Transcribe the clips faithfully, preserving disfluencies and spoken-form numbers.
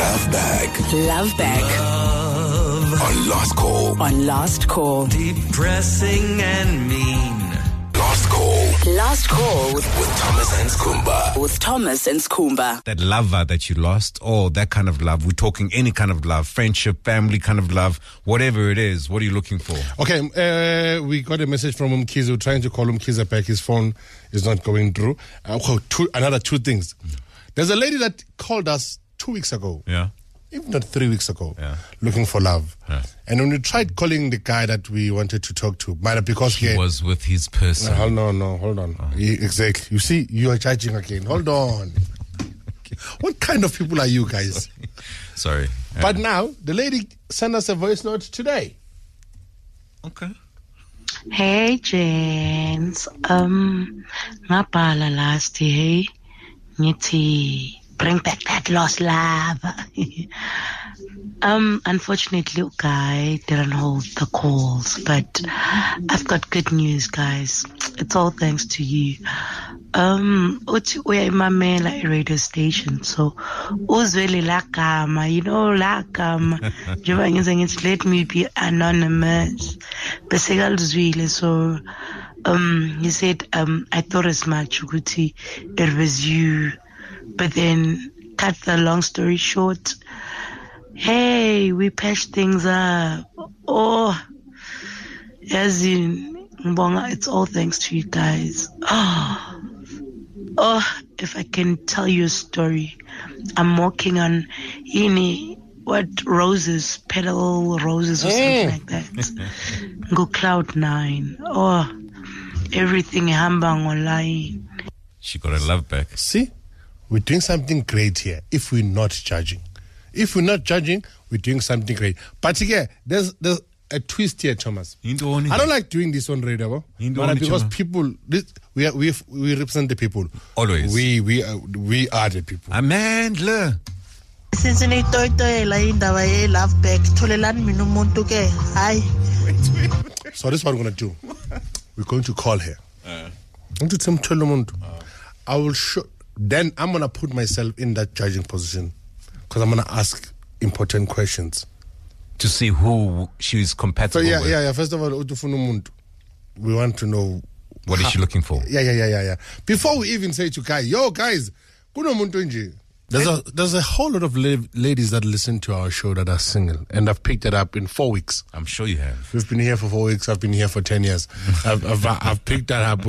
Love Bag. Love Bag. Love. On Last Call. On Last Call. Depressing and mean. Last Call. Last Call. With Thomas and Skumba. With Thomas and Skumba. That lover that you lost, or that kind of love. We're talking any kind of love, friendship, family kind of love, whatever it is. What are you looking for? Okay, uh, we got a message from Umkiza, trying to call Umkiza back. His phone is not going through. Uh, well, two, another two things. There's a lady that called us two weeks ago. Yeah. If not three weeks ago, yeah. looking for love. Yeah. And when we tried calling the guy that we wanted to talk to, but because he he was with his person. No, no, no, hold on. Oh. He, exactly. You see, you are judging again. Hold on. Okay. What kind of people are you guys? Sorry. Yeah. But now, the lady sent us a voice note today. Okay. Hey, James. Um, ngabhala last year, ngithi bring back that lost love. um, unfortunately, guy didn't hold the calls, but I've got good news, guys. It's all thanks to you. Um, we are imamela a radio station, so uzweli lakama, you know lakama. Jovangize let me be anonymous. Besegal so um, he said um, I thought as much, Guti, it was you. But then, cut the long story short, hey, we patched things up. Oh, as in, it's all thanks to you guys. Oh, oh, if I can tell you a story, I'm walking on, ini, what, roses, petal roses or something like that. Go cloud nine. Oh, everything hambang online. She got her love back. See? We're doing something great here if we're not judging. If we're not judging, we're doing something great. But again, there's there's a twist here, Thomas. I don't like doing this on radio, but because people, this, we are, we we represent the people. Always. We we are, we are the people. Amandla. Since ni toy toy la indaba ye love back tholelan mina umuntu ke hayi. So this is what we're going to do. We're going to call her. Uh. I will show. Then I'm going to put myself in that judging position because I'm going to ask important questions. To see who she is compatible so, yeah, with. Yeah, yeah. First of all, we want to know. What how, is she looking for? Yeah, yeah, yeah, yeah, yeah. Before we even say to guys, yo, guys, there's a, there's a whole lot of la- ladies that listen to our show that are single, and I've picked it up in four weeks. I'm sure you have. We've been here for four weeks. I've been here for ten years. I've, I've, I've picked that up.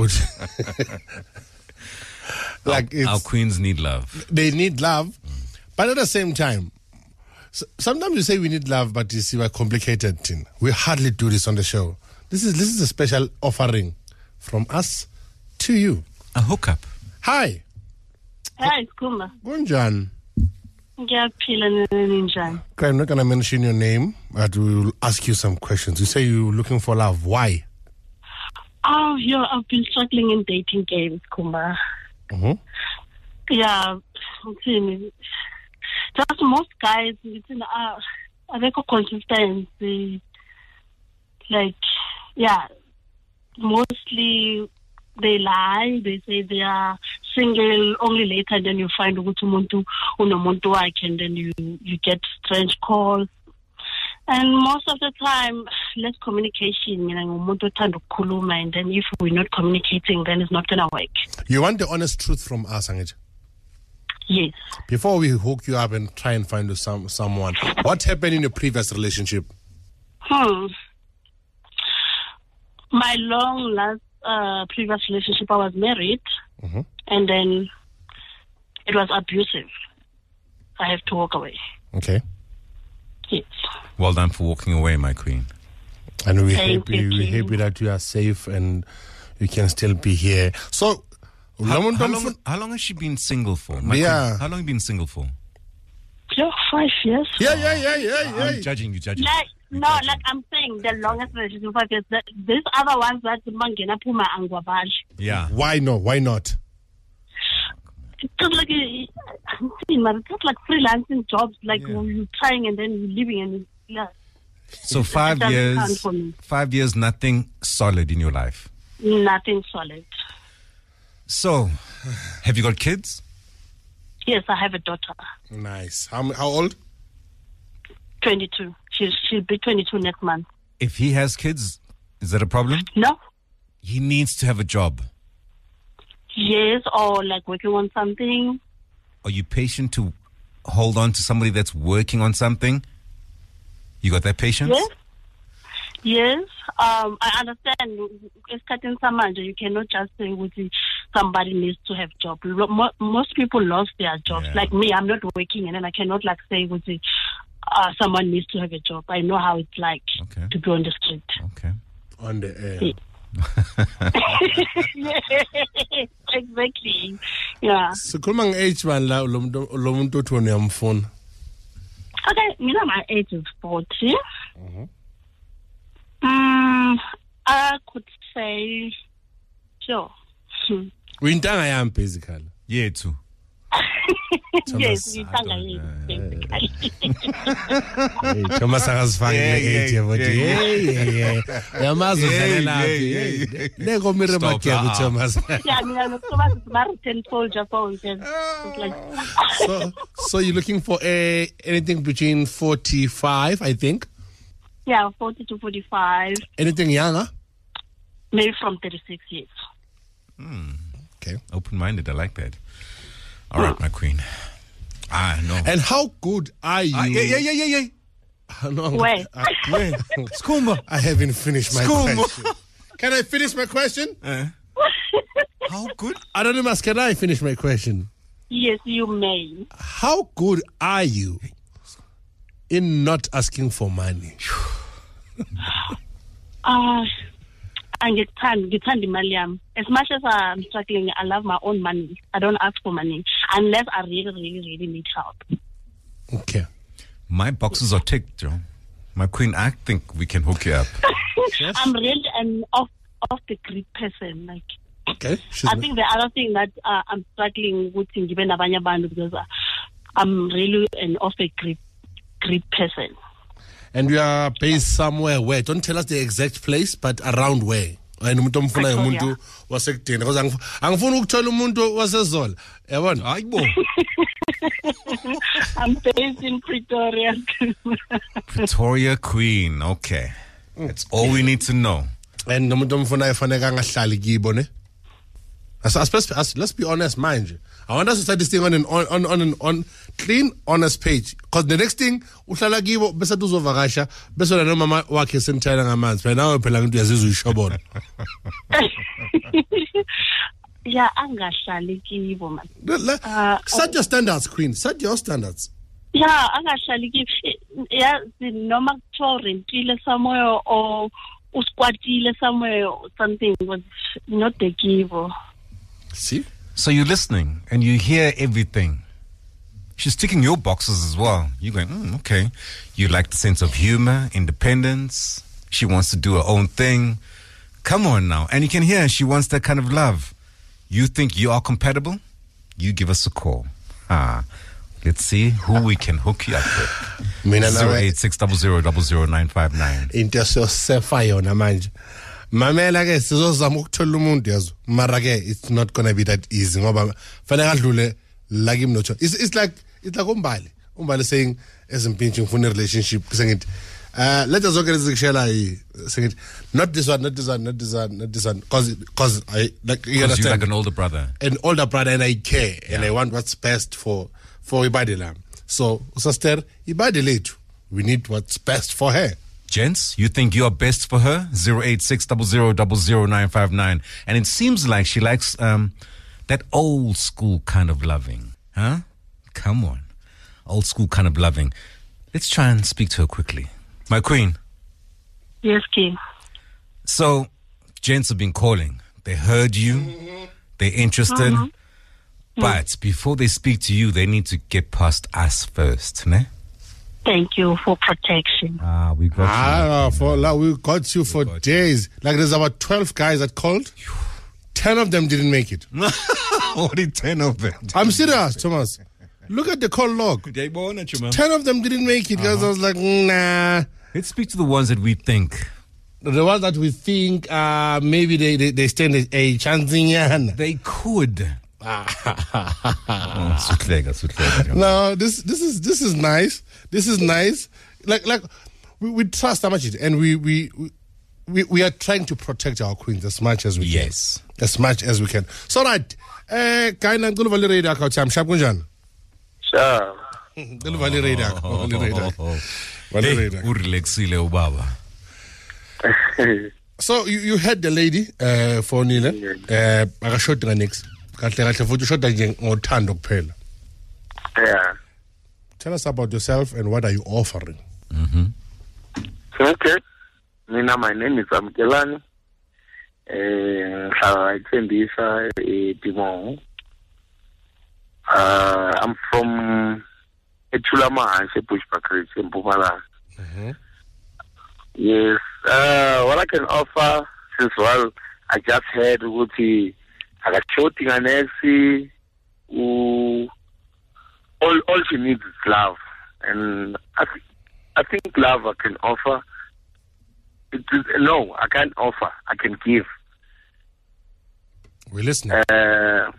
Like our, our queens need love. They need love, mm. but at the same time, so, sometimes we say we need love, but you see, we're complicated. Thing. We hardly do this on the show. This is this is a special offering from us to you. A hookup. Hi. Hi, Skumba. Gunjan. Ngiyaphila ninjani? Okay, I'm not gonna mention your name, but we will ask you some questions. You say you're looking for love. Why? Oh, yeah, I've been struggling in dating games, Kumba. Mm-hmm. Yeah, just most guys, uh, I think consistency. Like, yeah, mostly they lie. They say they are single. Only later, then you find umuntu unomuntu wakhe, and then you you get strange calls. And most of the time, less communication. You know, umuntu uthanda ukukhuluma, and then if we're not communicating, then it's not gonna work. You want the honest truth from us, Angit? Yes. Before we hook you up and try and find you some someone, what happened in your previous relationship? Hmm. My long last uh, previous relationship, I was married, mm-hmm. and then it was abusive. I have to walk away. Okay. Yes. Well done for walking away, my queen. And we're happy, we're happy that you are safe and you can still be here. So, how, how, long, how long has she been single for? My yeah. queen, how long have you been single for? Yeah, five years. Yeah, yeah, yeah, yeah, yeah. I'm judging you, judging. Like, You're no, judging. like I'm saying, the longest relationship five years. The, these other ones that mangena puma angwabal. Yeah. Why no? Why not? It's like it's just like freelancing jobs, like yeah. you're trying and then you're leaving and yeah. So five years, five years, nothing solid in your life. Nothing solid. So, have you got kids? Yes, I have a daughter. Nice. How how old? twenty-two. She'll, she'll be twenty-two next month. If he has kids, is that a problem? No. He needs to have a job. Yes, or like working on something. Are you patient to hold on to somebody that's working on something? You got that patience? Yes. Yes. Um, I understand. It's cutting some you cannot just say with somebody needs to have job. Mo- Most people lost their jobs. Yeah. Like me, I'm not working, and then I cannot like say with the, uh, someone needs to have a job. I know how it's like Okay. to be on the street. Okay. On the air. Yeah. Exactly. Yeah. Sikhuluma nge-age man la lo muntu lo muntu othi wena uyamfuna. Okay, mina my age is forty. Mm, I could say, sure. Hmm. Uyintanga yami basically. Yeah, too. Yes, I we don't basically. Hey, Thomas akazifaki Yeah, le-age yeah, but yeah, hey yeah yeah. Uyamazi Yeah, udlalela yeah, phi. yeah, Hey, yeah. Neko mire Stop, makebu uh-uh. Thomas. Yeah, mina nokuba Samaritan soldier for it. It's like, So so you're looking for a anything between forty-five, I think. yeah, forty to forty-five, Anything younger? maybe from thirty-six years. Okay. Open-minded. I like that. All right, my queen. Ah, no. And how good are you? Ah, yeah, yeah, yeah, yeah, yeah. No, Where? I, Where? Skumba. I haven't finished my School. question. Can I finish my question? Uh, how good? Anonymous, can I finish my question? Yes, you may. How good are you in not asking for money? Uh, angikuthandi ngithanda imali yami. As much as I'm struggling, I love my own money. I don't ask for money unless I really, really, really need help. Okay. My boxes are ticked, Joe. My queen, I think we can hook you up. I'm really an off off the grid person. Like, Okay. She's I think the other thing that uh, I'm struggling with in given abanye abantu because uh, I'm really an off the grid grid person. And you are based somewhere where? Don't tell us the exact place, but around where? And umuntu omfuna Pretoria. umuntu wasekudeni because angif- angifuni ukuthola umuntu waseZola. Yabona? Aibo. I'm based in Pretoria. Pretoria Queen. Okay. That's all we need to know. And umuntu omfuna efaneka angahlali kibo ne? As, as, as, let's be honest, mind you. I want us to start this thing on an on on on, an, on clean, honest page. Because the next thing, uhlala kibo bese tuzovakasha bese wena mama wakhe senthela ngamanzi. Phela nawe phela into yazizwe uyishobona. Yeah, angahlali kibo man. Le- Uh, Set your standards, Queen. Set your standards. Yeah, angahlali kibo. Yeah, noma kuthiwa rentile somewhere or uskwatile somewhere or something was not the kibo. See? So you're listening and you hear everything. She's ticking your boxes as well. You're going, mm, okay. You like the sense of humor, independence. She wants to do her own thing. Come on now. And you can hear she wants that kind of love. You think you are compatible? You give us a call. Ah, let's see who we can hook you up with. Mina zero nawe eight six zero zero zero zero nine five nine. into sefa yona manje. Mamela ke sizozama ukuthola umuntu yazo. Mara ke it's not going to be that easy ngoba fanele adlule la kimi no choice. It's it's like it's like umbali. Umbali saying ezimpintshi ngifuna relationship sengithi uh let us zonke lezikushela yi sengithi not this one not this one not this one not this one cause cause I like you Because you're understand like an older brother. an older brother and I care and I want what's best for for ibadi lam. So sister ibadi lethu we need what's best for her. Gents, you think you're best for her? zero eight six zero zero zero zero nine five nine. And it seems like she likes um, that old school kind of loving. Huh? Come on. Old school kind of loving. Let's try and speak to her quickly. My queen. Yes, King. So, gents have been calling. They heard you. They're interested. But before they speak to you, they need to get past us first. Ne? Thank you for protection. Ah, we got Ah, for like, we got you for got days. Like there's about twelve guys that called. Ten of them didn't make it. you. Only ten of them. I'm serious, Thomas. Look at the call log. Ten of them didn't make it because I was like, nah. Let's speak to the ones that we think. The ones that we think uh, maybe they, they, they stand a, a chance in. They could. Oh, Sutlega, Sutlega. No, this this is this is nice. This is nice. like like we, we trust Amajid, and we we. we We, we are trying to protect our queens as much as we yes. can. As much as we can. So right. Eh kaina ngulu vale radar ka cham shap kunjani? Sure. Ngulu vale radar. Vale radar. Vale radar. Urelexile ubaba. So you you had the lady uh for Nile eh akashota next. Kahle kahle futhi ushoda nje ngothando kuphela. Yeah. Tell us about yourself and what are you offering? Mhm. Okay. Mina, my name is Amkelani. Eh, I Tembisa Timon. Uh, I'm from Etulama, Pushpakri, in Pumala. Yes. Uh, what I can offer, since well, I just heard Wuti, I got shooting an S C, who all all she needs is love, and I th- I think love I can offer. It is, no, I can't offer. I can give. We're listening. Uh,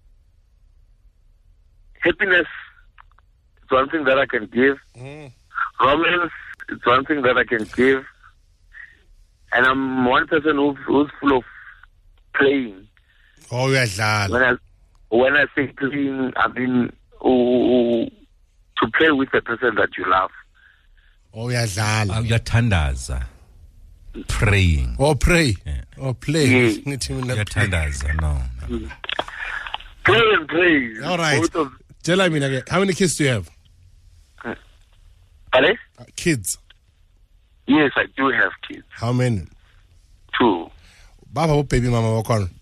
happiness is one thing that I can give. Mm. Romance is one thing that I can give. And I'm one person who, who's full of playing. Oh, yeah, When I when I say playing, I mean oh, to play with the person that you love. Oh, yeah, Uyatandaza. Praying. Oh, pray. Yeah. Oh, play. Yeah. Uyatandaza, no. no. Play and pray. All right. Both of- Tell me again. How many kids do you have? Pardon? Uh, kids. Yes, I do have kids. How many? Two. Baba, what baby mama walk on?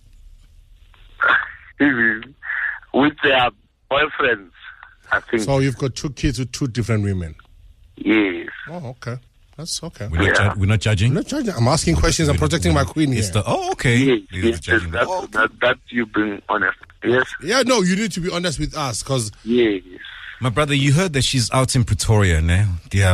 With their boyfriends, I think. So you've got two kids with two different women. Yes. Oh, okay. That's okay. We're not, Yeah. ju- we're not judging. I'm not judging. I'm asking questions. I'm protecting my queen here. It's the, oh, okay. Yes, He's yes, judging. that, Oh, that, that you've been honest. Yes. Yeah, no, you need to be honest with us because Yes. my brother, you heard that she's out in Pretoria, ne? Yeah.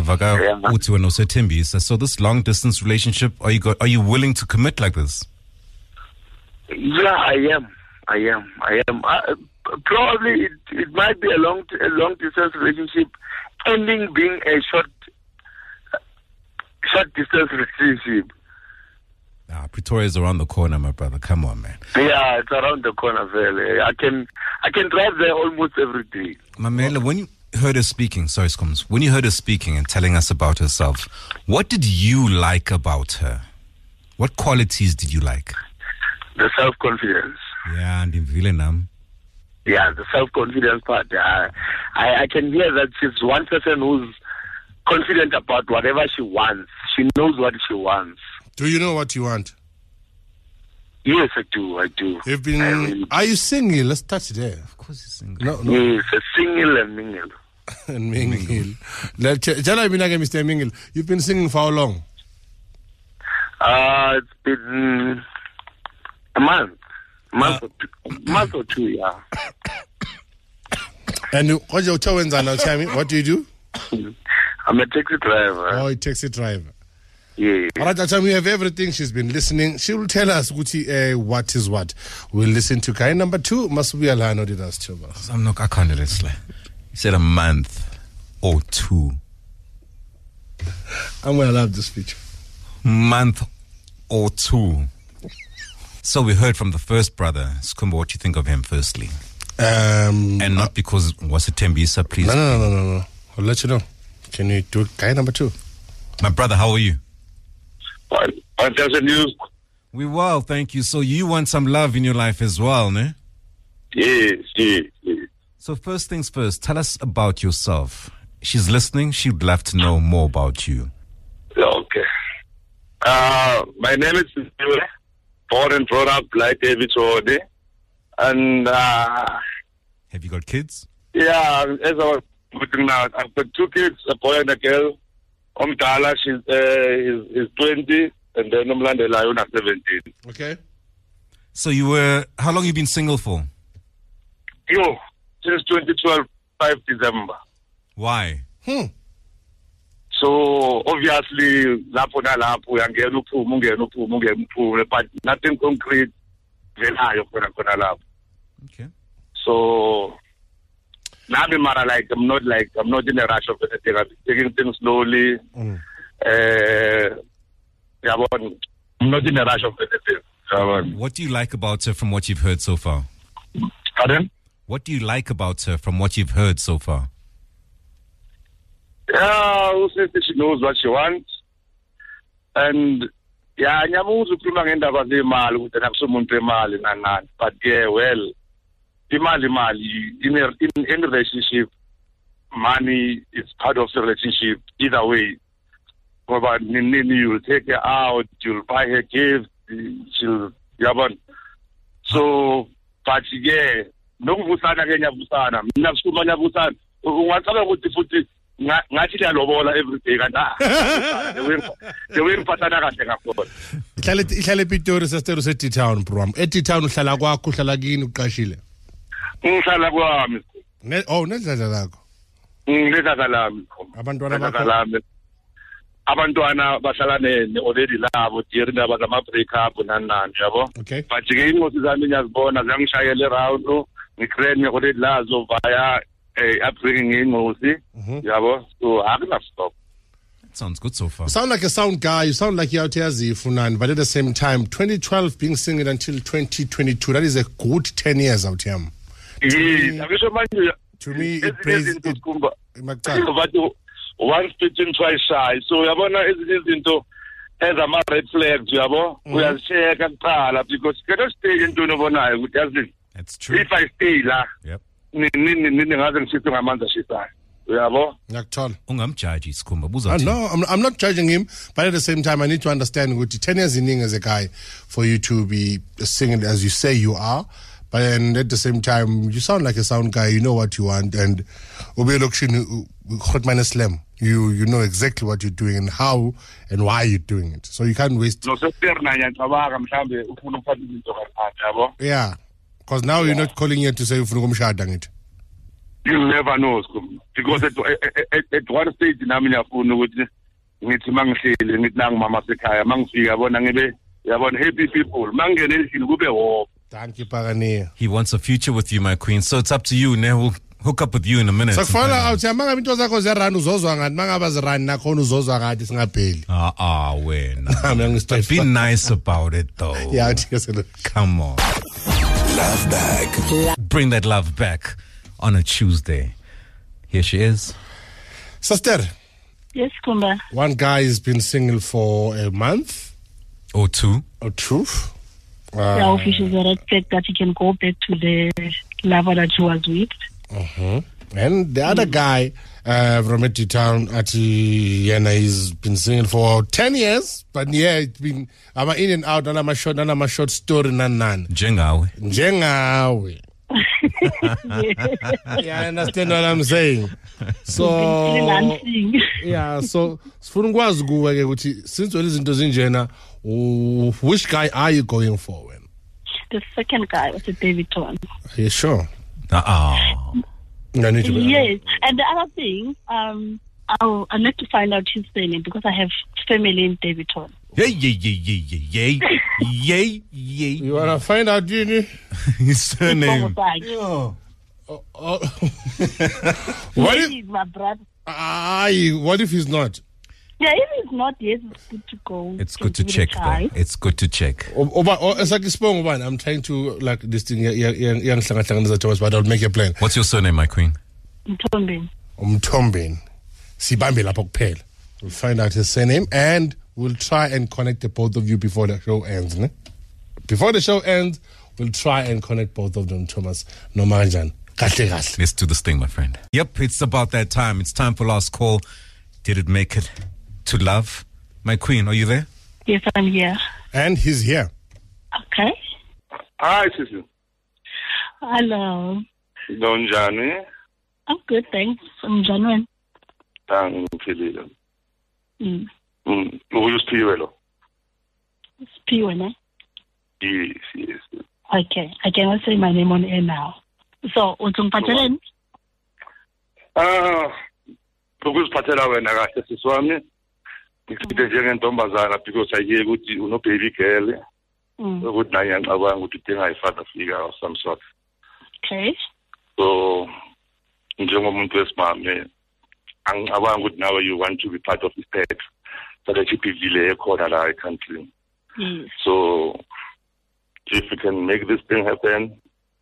So this long distance relationship, are you go- are you willing to commit like this? Yeah, I am. I am. I am. I, probably it, it might be a long a long distance relationship, ending being a short short distance relationship. Ah, Pretoria is around the corner, my brother. Come on, man. Yeah, it's around the corner. Really. I can I can drive there almost every day. Mamela, when you heard her speaking, sorry, Scoms, when you heard her speaking and telling us about herself, what did you like about her? What qualities did you like? The self confidence. Yeah, and in Villenam. Yeah, the self confidence part. Uh, I I can hear that she's one person who's confident about whatever she wants. She knows what she wants. do you know what you want? Yes, I do. I do. You've been. I really- Are you single? Let's touch there. Of course he's single. No, no. Yes, a single and mingle. And mingle. Let tell me again, Mister Mingle. You've been singing for how long? Uh, it's been a month. A month, or two, a month or two, yeah. And you- what you tell now? Tell me, what do you do? I'm a taxi driver. Oh, a taxi driver. Yeah. All right, Acham, we have everything. She's been listening. She will tell us Guti, uh, what is what. We'll listen to Kai number two. Must be Alano did us too. I'm not, I can't do this. Like, he said a month or two. I'm going to love this speech. Month or two. So we heard from the first brother, Skumba, what you think of him firstly. Um, And not because was it Tembisa, please. no, no, no, no, no, no. I'll let you know. Can you do Kai number two? My brother, how are you? What? What does the news? We well, thank you. So you want some love in your life as well, ne? Yes, yes, yes. So first things first, tell us about yourself. She's listening. She'd love to know more about you. Okay. Uh, my name is Siwe, born and brought up like David Ode. And, uh, Have you got kids? yeah, as I was putting out, I've got two kids, a boy and a girl. Omdala, she's, uh, is, is twenty, and then Umlande Lion seventeen. Okay. So you were, how long you been single for? Yo, since twenty twelve, five December. Why? Hmm. So obviously, lapho nalapho uyangena uphume ungena uphume ungena uphume, but nothing concrete velayo khona khona lapho. Okay. So Nami mara, like, I'm not like, I'm not in a rush of anything. I'm taking things slowly. Mm. Uh, yeah, but I'm not in a rush of anything. Yeah, what do you like about her from what you've heard so far? Pardon? What do you like about her from what you've heard so far? Yeah, who says that she knows what she wants? And yeah, nyamuza ukukhuluma ngendaba zemali ukuthi nakusomuntu emali nanani. But yeah, well, imali imali in a in, in a relationship, money is part of the relationship either way. But you'll take her out, you'll buy her gifts, she'll yabon. So, but yeah, nokuvusana ke nyavusana. Mina kusuma nyavusana. Ungacaba ukuthi futhi ngathi liyalobola every day kanti dewengiphathana kahle kakhona. Ihlale ihlale Pitori sister usethi town bro. Ethi town uhlala kwakho uhlala kini uqashile. Ngihlala kwami. Ne oh nedladla lakho. Ngidladla lami. Abantwana bakho. Abantwana bahlala ne already labo dear indaba zama break up nanani yabo. Okay. But ke ingozi zami ngiyazibona ziyangishayela around ngikrene already lazo via eh upbringing ingozi yabo, so I have stop. That sounds good so far. You sound like a sound guy, you sound like you're out here Funani, but at the same time twenty twelve being single until twenty twenty-two, that is a good ten years out here. Yes, to me it plays it, it, but once bitten twice shy, so yabona izinto ezama red flags yabo uyazisheka kuqala because you cannot stay into nobonayo ukuthi yazi. That's true. If I stay la, yep. Nini nini ngaze ngishithe ngamanzi ashisayo. Uyabo? Ngiyakuthola. Ungamjudge Sikhumba buza. Uh, no, I'm I'm not judging him, but at the same time I need to understand ukuthi ten years in as a guy for you to be singing as you say you are. But then at the same time, you sound like a sound guy. You know what you want, and you you know exactly what you're doing and how and why you're doing it. So you can't waste. Yeah, because now yeah. You're not calling here to say it. You'll never know, because at, at, at one stage, namini afuna ukuthi ngithi mangihleli ngithi nangu mama sekhaya mangifika yabona ngibe yabona happy people mangene endlini kube hope. Thank you, Pagani. He wants a future with you, my queen. So it's up to you. Ne, we'll hook up with you in a minute. So follow out. Manga into zakho zerana uzozwa ngathi manga bazirana nakhona uzozwa ngathi singapheli. Ah ah wena. Be nice about it though. Yeah, come on. Love back. Bring that love back on a Tuesday. Here she is. Sister. Yes, Kumba. One guy has been single for a month or two. Or two. Uh, the officials are expect that he can go back to the lover that he was with. Uh-huh. And the other guy uh, from Eti Town, Ati Yena, he's been single for ten years. But yeah, it's been, I'm in and out, and I'm a short, and I'm a short story, nan nan. Jengawe. Jengawe. Yeah, I understand what I'm saying. So, yeah, so, since we're listening to Zinjena, which guy are you going for? When? The second guy was a David Ton. Are you sure? Uh-uh. Yes, and the other thing, um, I'll, I'd like to find out his surname because I have family in David Ton. Yay, yay, yay, yay, yay, yay, yay. You want to find out, Gini? His surname. Yeah. Oh, oh. What if he's my brother? Aye, what if he's not? Yeah, if he's not, yes, it's good to go. It's good to check, though. It's good to check. I'm trying to, like, this thing, but I'll make a plan. What's your surname, my queen? Mtombeni. Mtombeni. Sibambi lapho kuphela. We'll find out his surname and we'll try and connect the both of you before the show ends. Ne? Before the show ends, we'll try and connect both of them, Thomas Nomanjan. Let's do this thing, my friend. Yep, it's about that time. It's time for last call. Did it make it to love? My queen, are you there? Yes, I'm here. And he's here. Okay. Hi, Sissy. Hello. Donjani. I'm good, thanks. I'm genuine. Thank you. Mm. Mm. Who is Piwelo? It's Piwelo, eh? Yes, yes. Okay, I cannot say my name on air now. So, what's on Patelin? Ah, because Patela when I got this one, because I hear good, you know, baby girl. Good night, and I want to think I father figure or some sort. Okay. So, njengomuntu wesimame angicabanga ukuthi nawe you want to be part of the state so that you be ekhona la ekhountry. Yes. So if we can make this thing happen,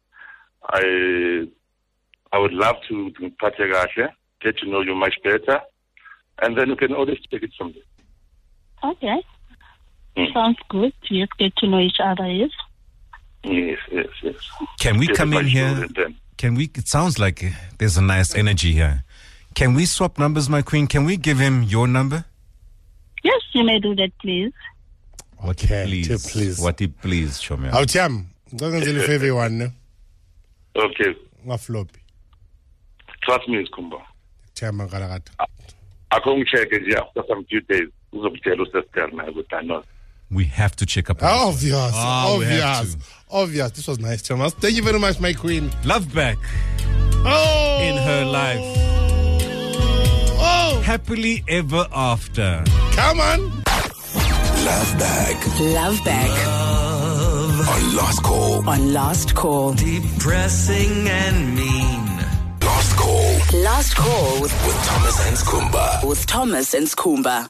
I I would love to to get to know you much better, and then you can always take it from there. Okay. Mm. Sounds good. Yes, get to know each other, yes. Yes, yes, yes. Can we Get come in much here? knowledge then. Can we? It sounds like there's a nice energy here. Can we swap numbers, my queen? Can we give him your number? Yes, you may do that, please. Okay, Please, tip, please. What it please, show me. Awutyam, ngizokwenza ifavor one ne. Okay. Ngafloppy. Trust me, Skhumba. Tyama kalakata. Akho ngicheke nje after some few days uzokutshela usesister na ukuthi I know. We have to check up. on Oh, this. obvious, Ah, we have obvious, to. obvious. This was nice, Thomas. Thank you very much, my queen. Love back Oh, in her life. Oh, Happily ever after. come on. Love Bag Love Bag on Last Call. on Last Call. Depressing and mean. Last Call Last Call with, with Thomas and Skhumba. with Thomas and Skhumba.